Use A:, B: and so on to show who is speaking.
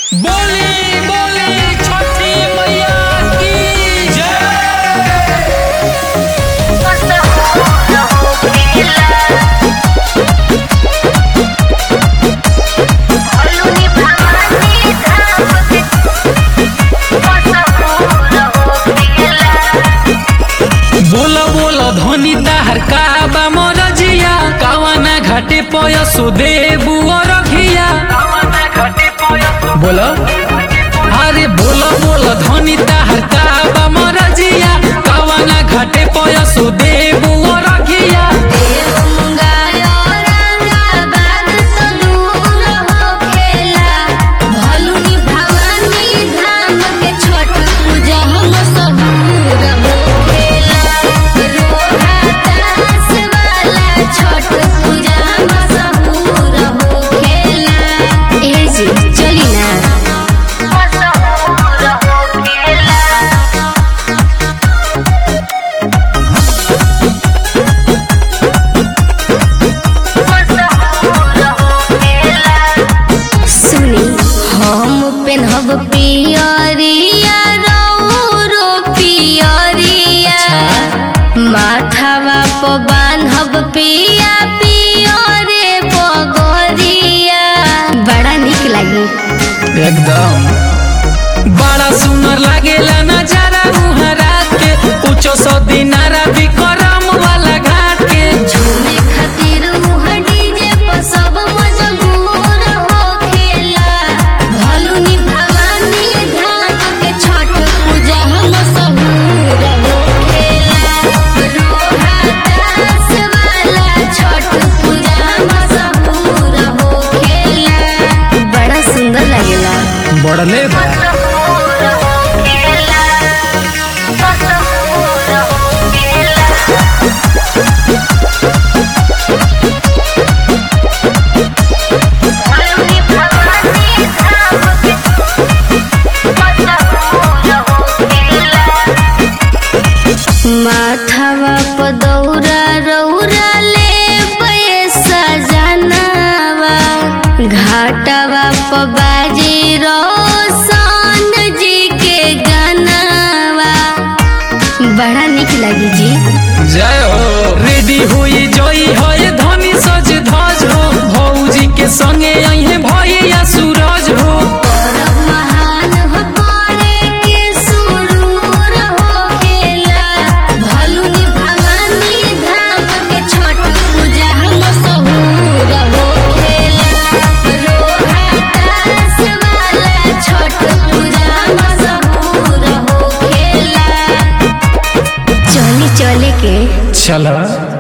A: बोली बोली छठी मैया की बोला बोला धोनी ताहर काबा मोरजिया कावना घाटे पयसो देबू रखिया बोला अरे बोला बोला धोनी ताहर काबा मोरजिया कावना घाटे पयसो देबू रखिया
B: पेनहब पियरिया रो पियरिया माथावा प बान्हब पिया पियरे पगरिया बड़ा निक लागी
A: एकदम बड़ा सुंदर लागेला नजारा मुहरा के कुछ सौ दिनारा भी करम वाला घाट के
B: झूमे खातिर मुह डीजे पर सब मजबूर होखेला भलुनी भवानी धाम के छठ पूजा हम सहूर होखेला रोहातास वाला छठ पूजा हम सहूर होखेला बड़ा सुंदर लागेला
A: बड़ले बा
B: माथावा प दौरा रौरा ले पैसा जनावा घाटावा प बाजी रोशन जी के गानावा बड़ा निक लगी जी
A: जय हो रेडी हुई जोई होए धनी सज धज हो भौजी के संगे अइहे भैया सूरज हो
B: महान हो करे के सुरूर होखेला भलुनी भवानी धाम के छठ पूजा हम सहूर होखेला रोहातास वाला छठ पूजा हम सहूर होखेला चली चले के
A: चला